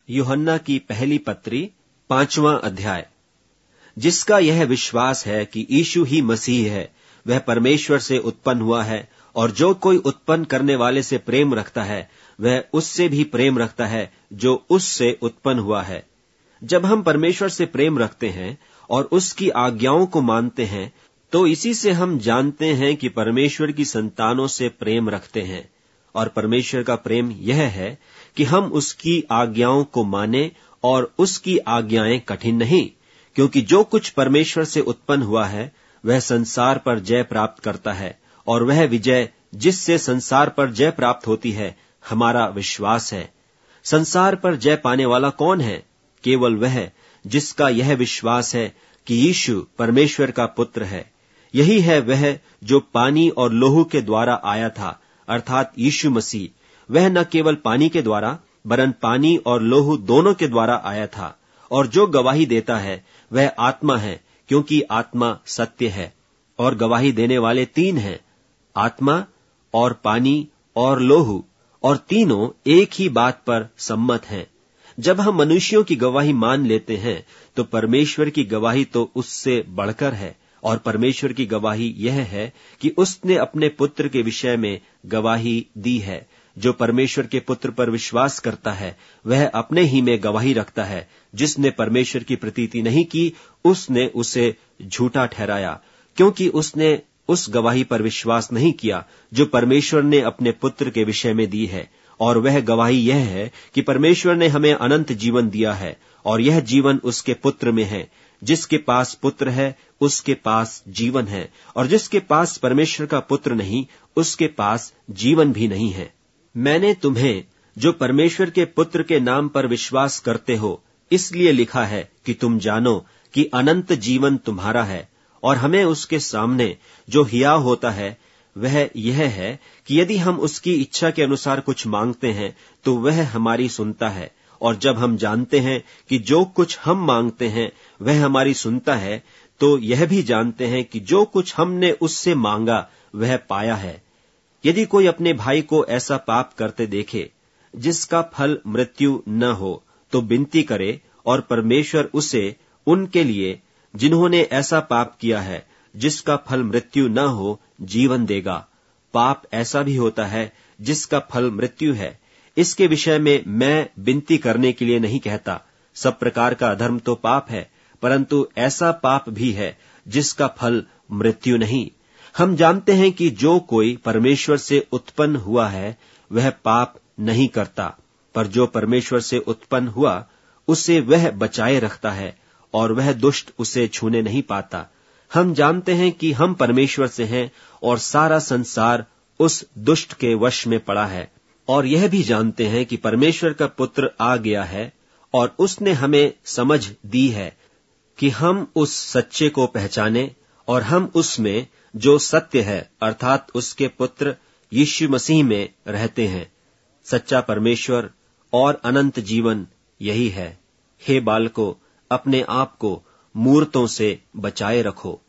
यूहन्ना की पहली पत्री 5वां अध्याय। जिसका यह विश्वास है कि यीशु ही मसीह है, वह परमेश्वर से उत्पन्न हुआ है, और जो कोई उत्पन्न करने वाले से प्रेम रखता है, वह उससे भी प्रेम रखता है जो उससे उत्पन्न हुआ है। जब हम परमेश्वर से प्रेम रखते हैं और उसकी आज्ञाओं को मानते हैं, तो इसी से हम जानते हैं कि परमेश्वर की संतानों से प्रेम रखते हैं। और परमेश्वर का प्रेम यह है कि हम उसकी आज्ञाओं को माने, और उसकी आज्ञाएं कठिन नहीं, क्योंकि जो कुछ परमेश्वर से उत्पन्न हुआ है वह संसार पर जय प्राप्त करता है, और वह विजय जिससे संसार पर जय प्राप्त होती है हमारा विश्वास है। संसार पर जय पाने वाला कौन है? केवल वह जिसका यह विश्वास है कि यीशु परमेश्वर का पुत्र है। यही है वह जो पानी और लोहू के द्वारा आया था, अर्थात यीशु मसीह। वह न केवल पानी के द्वारा वरन पानी और लोहू दोनों के द्वारा आया था। और जो गवाही देता है वह आत्मा है, क्योंकि आत्मा सत्य है। और गवाही देने वाले 3 हैं, आत्मा और पानी और लोहू, और तीनों एक ही बात पर सम्मत हैं। जब हम मनुष्यों की गवाही मान लेते हैं तो परमेश्वर की गवाही तो उससे बढ़कर है। और परमेश्वर की गवाही यह है कि उसने अपने पुत्र के विषय में गवाही दी है। जो परमेश्वर के पुत्र पर विश्वास करता है वह अपने ही में गवाही रखता है। जिसने परमेश्वर की प्रतीति नहीं की उसने उसे झूठा ठहराया, क्योंकि उसने उस गवाही पर विश्वास नहीं किया जो परमेश्वर ने अपने पुत्र के विषय में दी है। और वह गवाही यह है कि परमेश्वर ने हमें अनंत जीवन दिया है, और यह जीवन उसके पुत्र में है। जिसके पास पुत्र है उसके पास जीवन है, और जिसके पास परमेश्वर का पुत्र नहीं उसके पास जीवन भी नहीं है। मैंने तुम्हें जो परमेश्वर के पुत्र के नाम पर विश्वास करते हो इसलिए लिखा है कि तुम जानो कि अनंत जीवन तुम्हारा है। और हमें उसके सामने जो हियाव होता है वह यह है कि यदि हम उसकी इच्छा के अनुसार कुछ मांगते हैं तो वह हमारी सुनता है। और जब हम जानते हैं कि जो कुछ हम मांगते हैं वह हमारी सुनता है, तो यह भी जानते हैं कि जो कुछ हमने उससे मांगा वह पाया है। यदि कोई अपने भाई को ऐसा पाप करते देखे जिसका फल मृत्यु न हो, तो विनती करे, और परमेश्वर उसे उनके लिए जिन्होंने ऐसा पाप किया है जिसका फल मृत्यु न हो जीवन देगा। पाप ऐसा भी होता है जिसका फल मृत्यु है। इसके विषय में मैं विनती करने के लिए नहीं कहता। सब प्रकार का अधर्म तो पाप है, परंतु ऐसा पाप भी है जिसका फल मृत्यु नहीं। हम जानते हैं कि जो कोई परमेश्वर से उत्पन्न हुआ है वह पाप नहीं करता, पर जो परमेश्वर से उत्पन्न हुआ उसे वह बचाए रखता है, और वह दुष्ट उसे छूने नहीं पाता। हम जानते हैं कि हम परमेश्वर से हैं, और सारा संसार उस दुष्ट के वश में पड़ा है। और यह भी जानते हैं कि परमेश्वर का पुत्र आ गया है, और उसने हमें समझ दी है कि हम उस सच्चे को पहचाने, और हम उसमें जो सत्य है अर्थात उसके पुत्र यीशु मसीह में रहते हैं। सच्चा परमेश्वर और अनंत जीवन यही है। हे बालकों, अपने आप को मूर्तों से बचाए रखो।